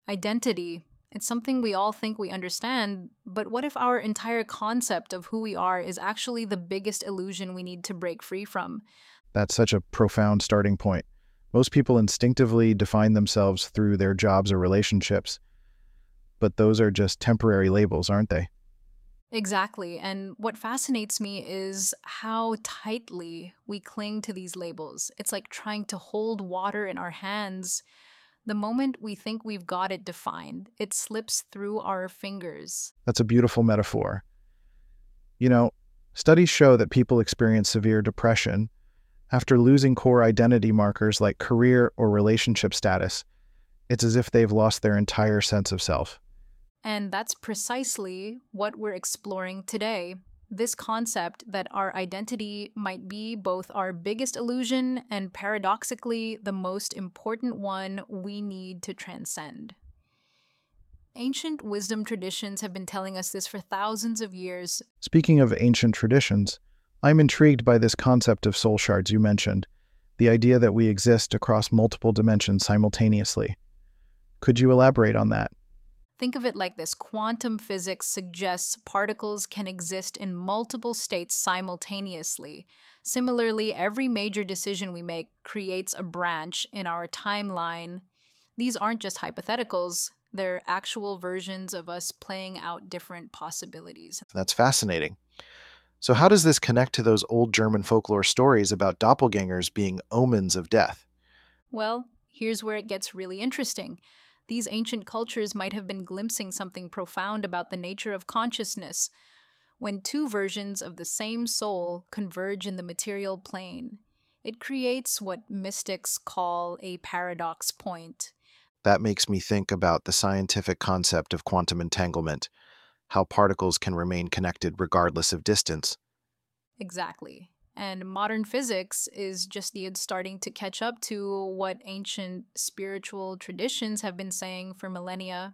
Identity. It's something we all think we understand, but what if our entire concept of who we are is actually the biggest illusion we need to break free from? That's such a profound starting point. Most people instinctively define themselves through their jobs or relationships, but those are just temporary labels, aren't they? Exactly. And what fascinates me is how tightly we cling to these labels. It's like trying to hold water in our hands. The moment we think we've got it defined, it slips through our fingers. That's a beautiful metaphor. You know, studies show that people experience severe depression after losing core identity markers like career or relationship status. It's as if they've lost their entire sense of self. And that's precisely what we're exploring today. This concept that our identity might be both our biggest illusion and paradoxically the most important one we need to transcend. Ancient wisdom traditions have been telling us this for thousands of years. Speaking of ancient traditions, I'm intrigued by this concept of soul shards you mentioned, the idea that we exist across multiple dimensions simultaneously. Could you elaborate on that? Think of it like this: quantum physics suggests particles can exist in multiple states simultaneously. Similarly, every major decision we make creates a branch in our timeline. These aren't just hypotheticals, they're actual versions of us playing out different possibilities. That's fascinating. So, how does this connect to those old German folklore stories about doppelgangers being omens of death? Well, here's where it gets really interesting. These ancient cultures might have been glimpsing something profound about the nature of consciousness. When two versions of the same soul converge in the material plane, it creates what mystics call a paradox point. That makes me think about the scientific concept of quantum entanglement, how particles can remain connected regardless of distance. Exactly. And modern physics is just starting to catch up to what ancient spiritual traditions have been saying for millennia.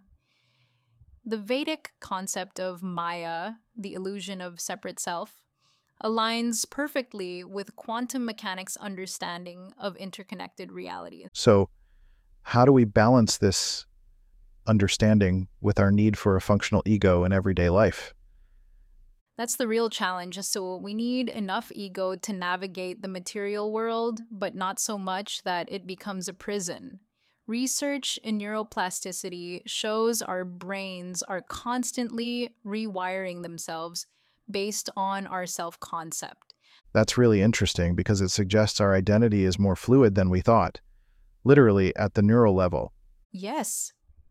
The Vedic concept of Maya, the illusion of separate self, aligns perfectly with quantum mechanics' understanding of interconnected reality. So, how do we balance this understanding with our need for a functional ego in everyday life? That's the real challenge. So, we need enough ego to navigate the material world, but not so much that it becomes a prison. Research in neuroplasticity shows our brains are constantly rewiring themselves based on our self concept. That's really interesting because it suggests our identity is more fluid than we thought, literally at the neural level. Yes.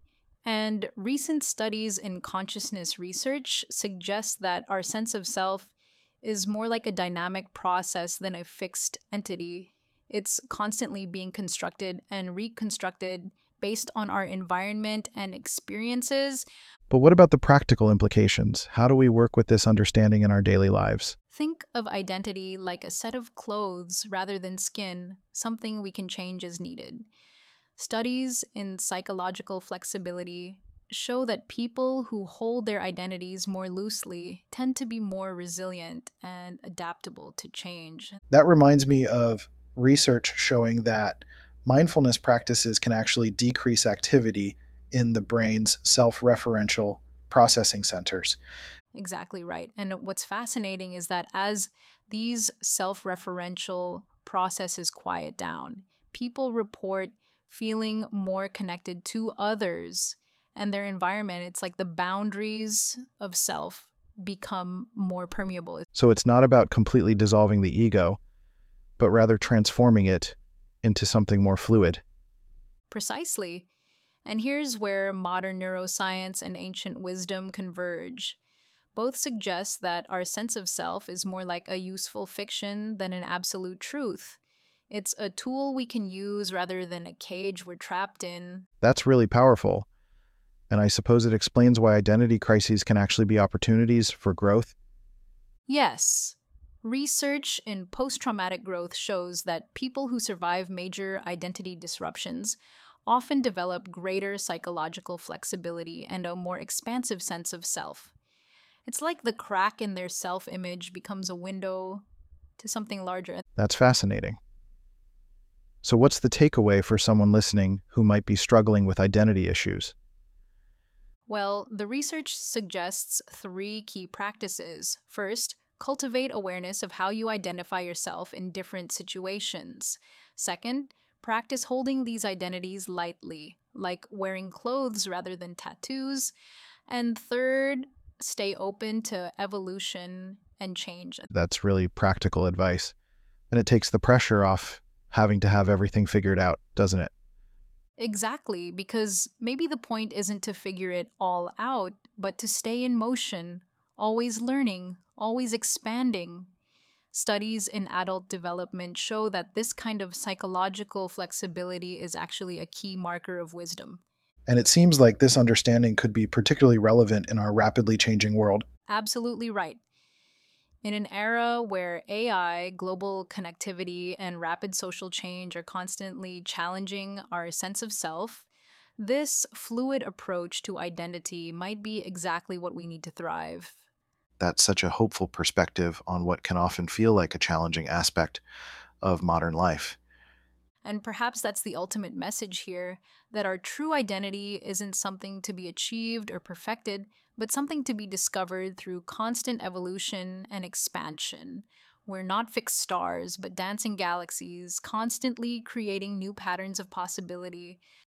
And recent studies in consciousness research suggest that our sense of self is more like a dynamic process than a fixed entity. It's constantly being constructed and reconstructed based on our environment and experiences. But what about the practical implications? How do we work with this understanding in our daily lives? Think of identity like a set of clothes rather than skin, something we can change as needed. Studies in psychological flexibility show that people who hold their identities more loosely tend to be more resilient and adaptable to change. That reminds me of research showing that mindfulness practices can actually decrease activity in the brain's self referential processing centers. Exactly right. And what's fascinating is that as these self referential processes quiet down, people report feeling more connected to others and their environment. It's like the boundaries of self become more permeable. So it's not about completely dissolving the ego, but rather transforming it into something more fluid. Precisely. And here's where modern neuroscience and ancient wisdom converge. Both suggest that our sense of self is more like a useful fiction than an absolute truth. It's a tool we can use rather than a cage we're trapped in. That's really powerful. And I suppose it explains why identity crises can actually be opportunities for growth. Yes, research in post traumatic growth shows that people who survive major identity disruptions often develop greater psychological flexibility and a more expansive sense of self. It's like the crack in their self image becomes a window to something larger. That's fascinating. So, what's the takeaway for someone listening who might be struggling with identity issues? Well, the research suggests three key practices. First, cultivate awareness of how you identify yourself in different situations. Second, practice holding these identities lightly, like wearing clothes rather than tattoos. And third, stay open to evolution and change. That's really practical advice. And it takes the pressure off having to have everything figured out, doesn't it? Exactly, because maybe the point isn't to figure it all out, but to stay in motion, always learning, always expanding. Studies in adult development show that this kind of psychological flexibility is actually a key marker of wisdom. And it seems like this understanding could be particularly relevant in our rapidly changing world. Absolutely right. In an era where AI, global connectivity, and rapid social change are constantly challenging our sense of self, this fluid approach to identity might be exactly what we need to thrive. That's such a hopeful perspective on what can often feel like a challenging aspect of modern life. And perhaps that's the ultimate message here, that our true identity isn't something to be achieved or perfected, but something to be discovered through constant evolution and expansion. We're not fixed stars, but dancing galaxies, constantly creating new patterns of possibility.